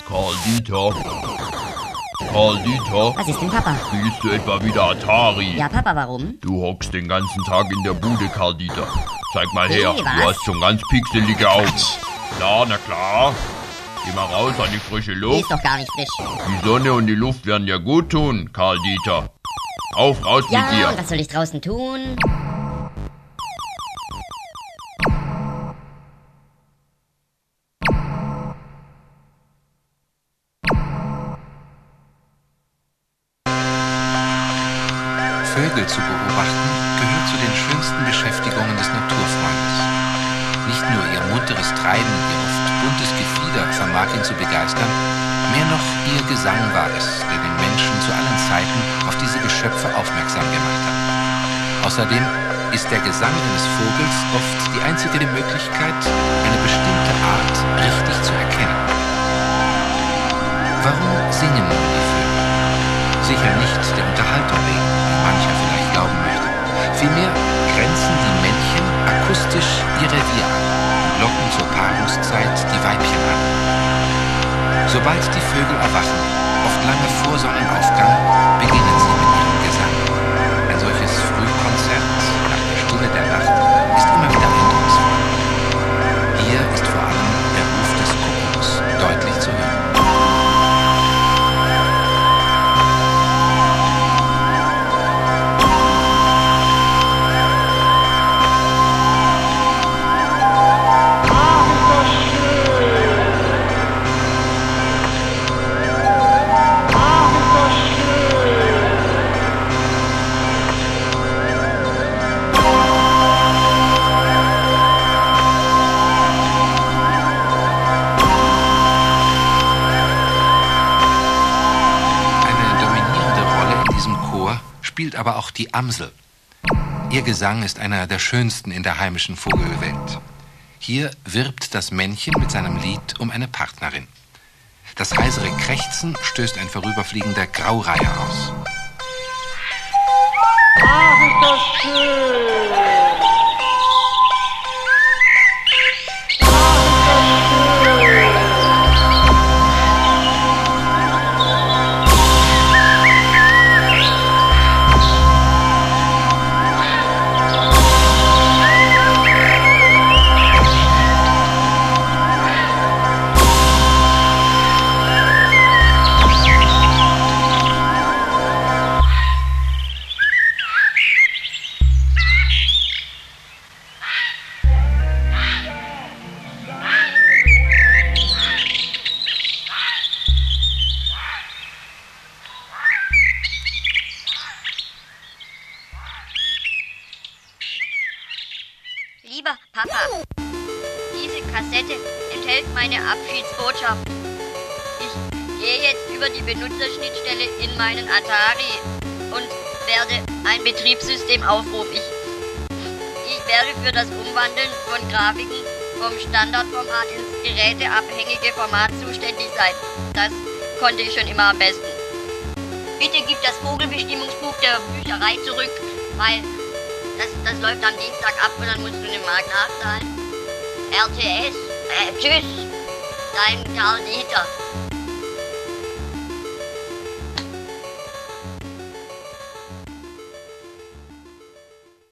Karl-Dieter? Karl-Dieter? Was ist denn, Papa? Spielst du etwa wieder Atari? Ja, Papa, warum? Du hockst den ganzen Tag in der Bude, Karl-Dieter. Zeig mal her, was? du hast schon ganz pixelige Augen. Klar, na klar. Geh mal raus an die frische Die Luft. ist doch gar nicht frisch. Die Sonne und die Luft werden dir gut tun, Karl-Dieter. Auf, raus mit Ja, dir. und was soll ich draußen tun? Vögel zu beobachten gehört zu den schönsten Beschäftigungen des Naturfreundes. Nicht nur ihr munteres Treiben, ihr oft buntes Gefieder vermag ihn zu begeistern, mehr noch ihr Gesang war es, der den Menschen zu allen Zeiten auf diese Geschöpfe aufmerksam gemacht hat. Außerdem ist der Gesang eines Vogels oft die einzige Möglichkeit, eine bestimmte Art richtig zu erkennen. Warum singen nun die Vögel? Sicher nicht der Unterhaltung wegen, wie mancher vielleicht glauben möchte. Vielmehr grenzen die Männchen akustisch ihr Revier an und locken zur Paarungszeit die Weibchen an. Sobald die Vögel erwachen, oft lange vor Sonnenaufgang, beginnen sie mit ihrem Gesang. Ein solches Frühkonzert nach der Stille der Nacht ist immer wieder eindrucksvoll. Hier ist vor allem der Ruf des Kuckucks deutlich zu hören. Spielt aber auch die Amsel. Ihr Gesang ist einer der schönsten in der heimischen Vogelwelt. Hier wirbt das Männchen mit seinem Lied um eine Partnerin. Das heisere Krächzen stößt ein vorüberfliegender Graureiher aus. Ach, ist das schön! Lieber Papa, diese Kassette enthält meine Abschiedsbotschaft. Ich gehe jetzt über die Benutzerschnittstelle in meinen Atari und werde ein Betriebssystem aufrufen. Ich werde für das Umwandeln von Grafiken vom Standardformat ins geräteabhängige Format zuständig sein. Das konnte ich schon immer am besten. Bitte gib das Vogelbestimmungsbuch der Bücherei zurück, weil das läuft am Dienstag ab und dann musst du eine Mark nachzahlen. RTS, tschüss, dein Karl-Dieter.